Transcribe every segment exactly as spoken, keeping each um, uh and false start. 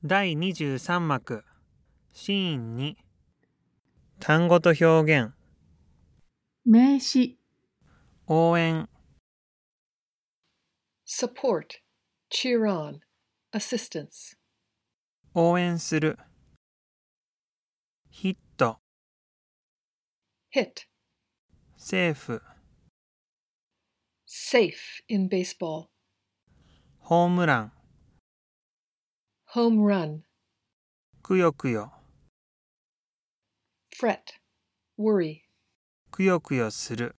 だいにじゅうさん幕シーンに単語と表現名詞応援 support, cheer on, assistance, 応援するヒット hit, セーフ safe in baseball, ホームラン home run, くよくよ fret, worry, くよくよする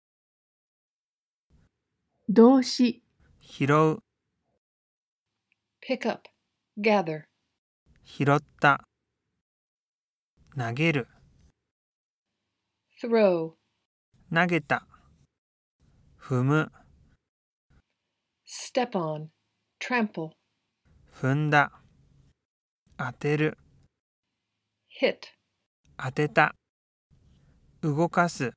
動詞拾う pick up, gather, 拾った投げる throw, 投げた踏む step on, trample, 踏んだ当てる hit, 当てた動かす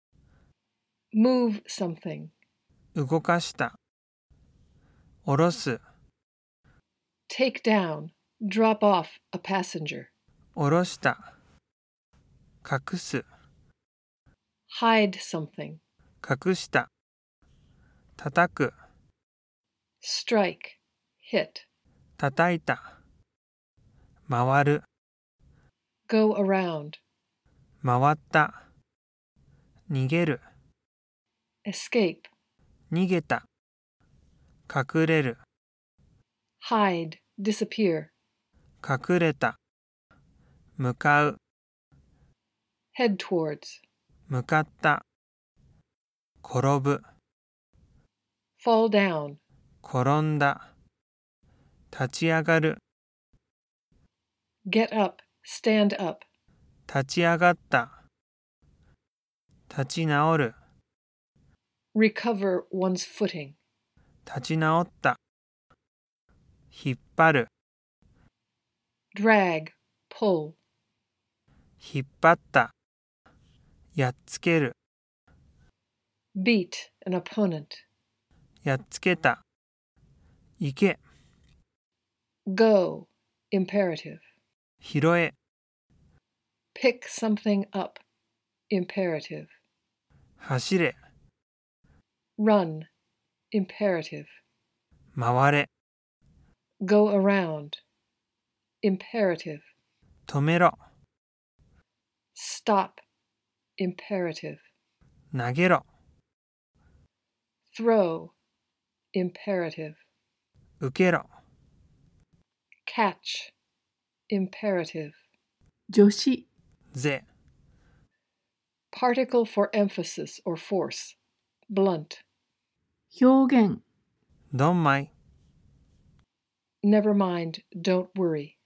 move something, 動かした下ろす take down, drop off a passenger, 下ろした隠す hide something, 隠した叩く strike, hit, 叩いた回る go around, 回った逃げる escape, 逃げた隠れる hide, disappear, 隠れた向かう head towards, 向かった転ぶ fall down, 転んだ立ち上がる get up, stand up, 立ち上がった立ち直る recover one's footing, 立ち直った引っ張る drag, pull, 引っ張ったやっつける beat an opponent, やっつけた行け go, imperative, 拾え pick something up, imperative, 走れ run, imperative, 回れ go around, imperative, 止めろ stop, imperative, 投げろ throw, imperative, 受けろ catch, imperative, 助詞ぜ particle for emphasis or force, blunt, 表現どんまい never mind, don't worry.